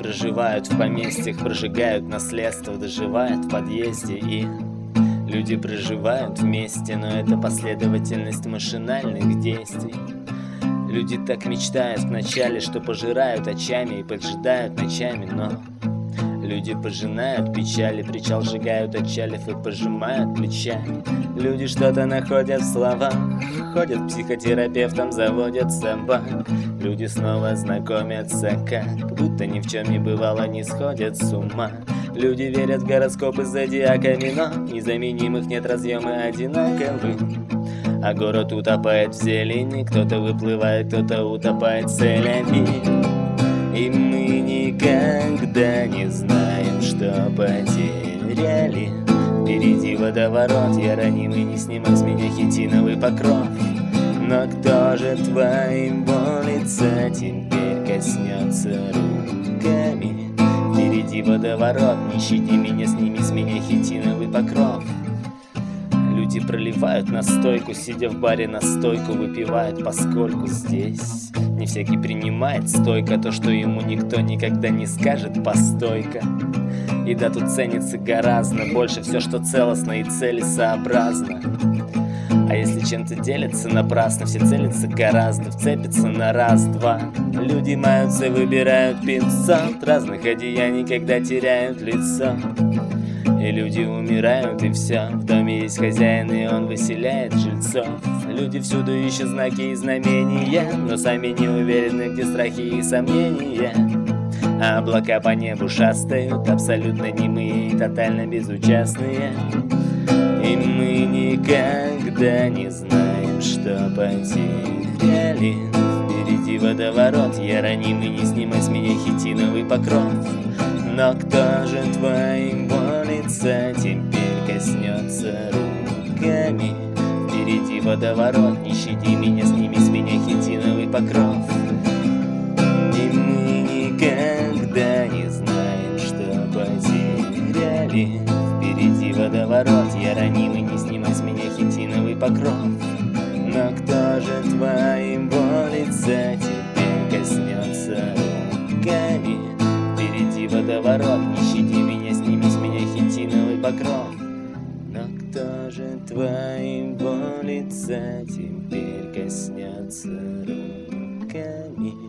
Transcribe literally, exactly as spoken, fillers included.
проживают в поместьях, прожигают наследство, доживают в подъезде. И люди проживают вместе, но это последовательность машинальных действий. Люди так мечтают вначале, что пожирают очами и поджидают ночами, но люди пожинают печали, причал сжигают, отчалив и пожимают плечами. Люди что-то находят в словах, ходят к психотерапевтам, заводят собак. Люди снова знакомятся, как будто ни в чем не бывало, не сходят с ума. Люди верят в гороскопы с зодиаками, но незаменимых нет, разъемы одинаковы. А город утопает в зелени, кто-то выплывает, кто-то утопает целями. И мы никогда не знаем, что потеряли. Впереди водоворот, я ранимый, не снимай с меня хитиновый покров. Но кто же твоего лица теперь коснется руками? Впереди водоворот, не щади меня, сними с меня хитиновый покров. Люди проливают настойку, сидя в баре настойку выпивают, поскольку здесь не всякий принимает стойко то, что ему никто никогда не скажет постойка. И да, тут ценится гораздо больше все, что целостно и целесообразно. А если чем-то делятся напрасно, все целятся гораздо, вцепятся на раз-два. Люди маются, выбирают пятьсот разных одеяний, когда теряют лицо. И люди умирают, и все. В доме есть хозяин, и он выселяет жильцов. Люди всюду ищут знаки и знамения, но сами не уверены, где страхи и сомнения. А облака по небу шастают, абсолютно немые и тотально безучастные. И мы никогда не знаем, что потеряли. Впереди водоворот, я ранимый, не снимай с меня хитиновый покров. Но кто же твоего лица теперь коснется руками? Впереди водоворот, не щади меня, сними с меня хитиновый покров. И мы никогда не знаем, что потеряли. Впереди водоворот, я ранимый, не снимай с меня хитиновый покров. Но кто же твоего лица теперь коснется руками? Впереди водоворот, не щади меня, сними с меня хитиновый покров. Но кто же твоего лица теперь коснется руками?